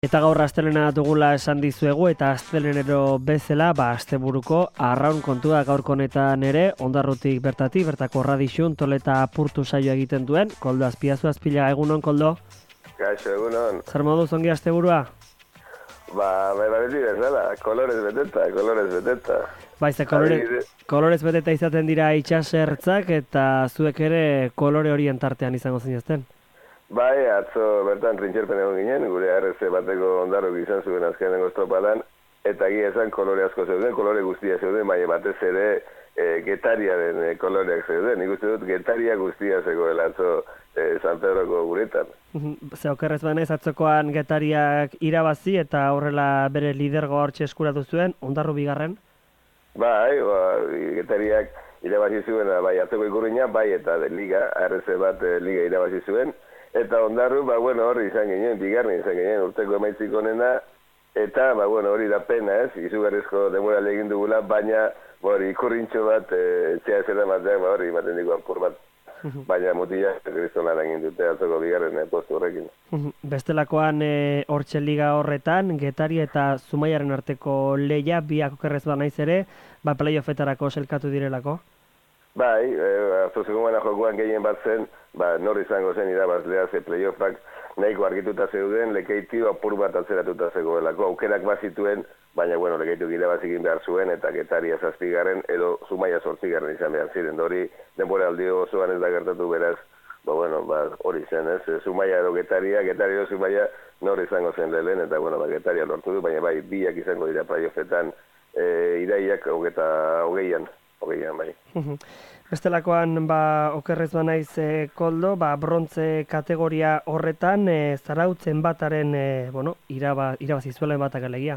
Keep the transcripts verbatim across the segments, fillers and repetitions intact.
Eta gaur astelena dugula esan dizuegu eta astelenero bezala, ba asteburuko arraun kontua gaurko honetan ere Ondarrutik bertatik, bertako Radixun Toleta apurtu saio egiten duen Koldo Azpiazu. Azpila, egunon, Koldo? Kaixo, egunon. Zer moduz ongi asteburua? Ba, bai beti bezala, kolorez beteta, kolorez beteta. Bai, ze kolore, kolorez beteta izaten dira itxasertzak eta zuek ere kolore horien tartean izango zinezten. Bai, atzo bertan trintxerpen egon ginen, gure R C bateko Ondarruk izan zuen azkenengo estropadan, eta egia esan kolore asko zeuden, kolore guztia zeuden, baina batez ere e, getariaren e, koloreak zeuden. Nik uste dut getaria guztia zegoela atzo e, San Pedroko guretan. Ze okerrez banez, atzokoan getariak irabazi eta horrela bere lidergo hortxe eskuratu zuen, Ondarru bigarren? Bai, ba, getariak irabazi zuen, bai, atzoko ikurriña, bai, eta de liga, R C bat e, liga irabazi zuen. Eta Ondarru, ba, bueno, hori izan ginen, bigarren izan ginen, urteko emaitzik onena, eta, ba, bueno, hori da pena, ez, izugarrizko demora egin dugula, baina, hori, ikurrintxo bat, e, etxea zera batean, ba, hori, ematen digu apur bat, baina mutila, kristolan egin dute, atzoko bigarren e, postu horrekin. Bestelakoan, hortxe e, liga horretan, Getari eta Zumaiaren arteko leia, biak okerrez ba naiz ere, ba, playoffetarako selkatu direlako? Bai, e, azuzeko baina jokoan gehien bat zen, ba, nor izango zen irabazlea, ze playoffak nahiko argituta zeuden, lekeitio apur bat atzeratuta zegoelako, aukerak bazituen, baina, bueno, lekeitio irabazikin behar zuen, eta Getaria zazpigarren, edo Zumaia zortzigarren izan behar ziren, hori denbora aldi osoan ez da gertatu beraz, ba, bueno, ba, hori zen, ez, Zumaia edo Getaria, Getaria edo Zumaia nor izango zen lehen, eta, bueno, ba, Getaria lortu du, baina, bai, biak izango dira playoffetan, e, iraiak hogeta hogeian. Hogeian, bai. Bestelakoan, ba, okerrez ba naiz e, Koldo, ba, brontze kategoria horretan, e, zarautzen bataren, e, bueno, iraba, irabazi zuelen batak alegia.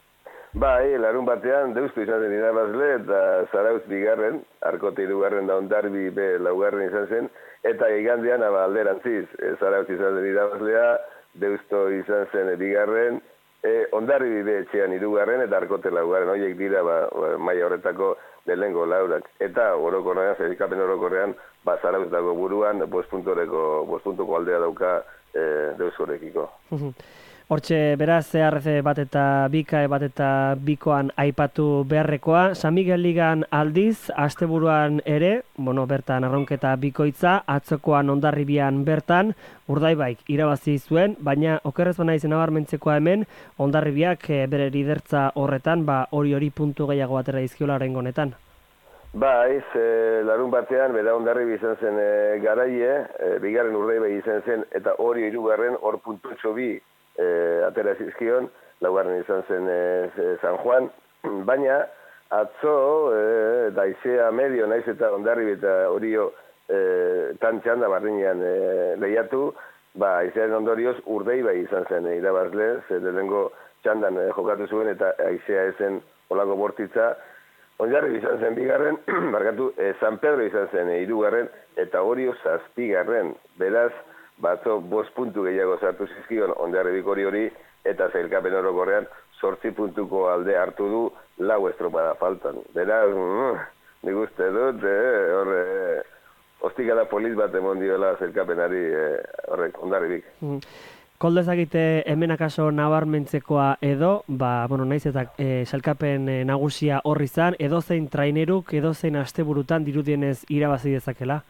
Bai, larun batean, deustu izan zen irabazle, eta zarautz bigarren, arkote irugarren da Ondarbi be laugarren izan zen, eta igandean aba alderantziz, e, zarautz izan zen irabazlea, deusto izan zen bigarren, e, Ondarbi be etxean irugarren, eta arkote laugarren, horiek dira, ba, maila horretako lehengo laurak. Eta orokorrean, zerikapen orokorrean, ba, zarauz dago buruan, bost puntuko aldea dauka e, deuskorekiko. Hortxe, beraz, C R C bat eta bikae bat eta bikoan aipatu beharrekoa. San Miguel Ligan aldiz, asteburuan ere, bueno, bertan arraunketa bikoitza, atzokoan Hondarribian bertan, Urdaibaik irabazi zuen, baina okerrez bana izan nabarmentzekoa hemen, Hondarribiak e, bere lidertza horretan, ba, hori hori puntu gehiago batera izkiola oraingo honetan. Ba, ez, e, larun batean, bera Hondarribi izan zen e, garaie, e, bigarren Urdaibai izan zen, eta hori hirugarren hor puntutxo bi, E, atera zizkion, laugarren izan zen e, San Juan, baina atzo e, daizea medio naiz eta Hondarribi eta Orio e, tan txanda barrinean e, lehiatu, ba, aizearen ondorioz Urdaibai izan zen e, irabazle, ze lehengo txandan e, jokatu zuen eta aizea ezen olako bortitza. Hondarribi izan zen bigarren, barkatu, e, San Pedro izan zen e, irugarren eta Orio zazpigarren, beraz, batzo bost puntu gehiago sartu zizkion Hondarribik hori hori, eta zailkapen orokorrean zortzi puntuko alde hartu du lau estropada faltan. Beraz, mm, nik uste dut, eh, horre, eh, ostikada polit bat emon diola zailkapenari eh, horrek, Hondarribik. Mm. Koldo ezagite hemen akaso nabarmentzekoa edo, ba, bueno, naiz eta e, salkapen e, nagusia horri izan, edozein traineruk, edozein asteburutan dirudienez irabazi dezakela?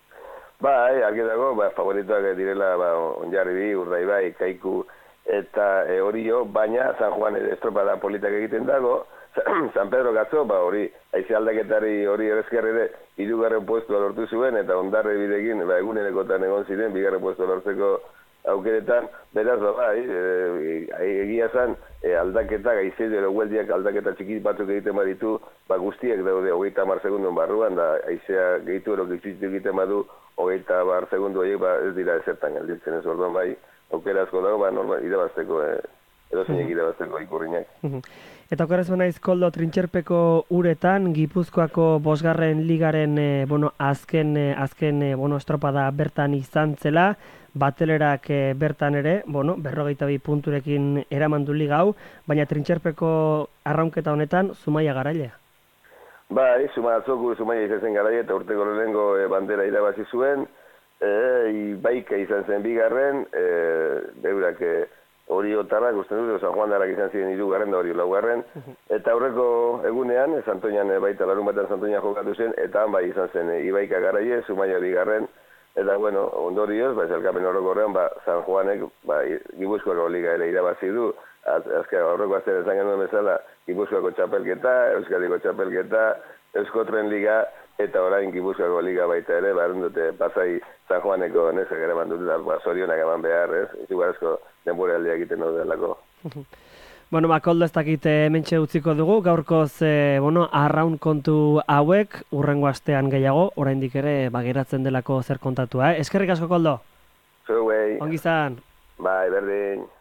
Bai, argi dago, ba, favoritoak direla ba, Hondarribi, Urdaibai, Kaiku eta e, Orio, baina San Juan ere estropada politak egiten dago, San Pedro gatzo, ba, hori, aize aldaketari hori erezkerri ere, hirugarren puestua lortu zuen, eta Hondarribirekin, ba, egunenekotan egon ziren, bigarren puestua lortzeko aukeretan, beraz, ba, bai, e, egia zan, e, aldaketak, aize edo hueldiak aldaketa txikit batzuk egiten baditu, ba, guztiek daude hogeita hamar segundun barruan, da, aizea gehitu ero gitzitu egiten badu, hogeita bar segundu horiek ba, ez dira ezertan gelditzen ez orduan bai, aukera asko dago, ba, normal, irabazteko, eh, edo zeinek irabazteko ikurriñak. Eta okeraz banaiz, Koldo, trintxerpeko uretan, Gipuzkoako bosgarren ligaren eh, bueno, azken, eh, azken eh, bueno, estropada bertan izan zela, batelerak eh, bertan ere, bueno, berrogeita bi punturekin eramandu liga hau, baina trintxerpeko arraunketa honetan, Zumaia garailea. Bai, Zuma atzoku Zumaia izan zen garaia eta urteko lehenengo e, bandera irabazi zuen, e, baika izan zen bigarren, e, beurak e, hori otarrak uste dut, San Juan darak izan ziren hirugarren da hori laugarren, eta aurreko egunean, Santoñan baita larun batean Santoñan jokatu zen, eta han bai izan zen Ibaika garaie, Zumaia bigarren, eta bueno, ondorioz, ba, zelkapen orokorrean, ba, San Juanek, ba, Gipuzkoako liga ere irabazi du, Az, azkera aurreko azten esan genuen bezala, Gipuzkoako txapelketa, Euskadiko txapelketa, Euskotren liga, eta orain Gipuzkoako liga baita ere, ba, dute pasai San Juaneko nezak ere mandut, ba, zorionak eman behar, ez? Izugarazko denbora aldia egiten dut delako. Bueno, Makoldo ez dakit hementxe utziko dugu, gaurkoz, e, bueno, arraun kontu hauek, urrengo astean gehiago, oraindik ere, bageratzen delako zer kontatua, eh? Eskerrik asko, Koldo? Zuei. Ongi zan. Bai, berdin.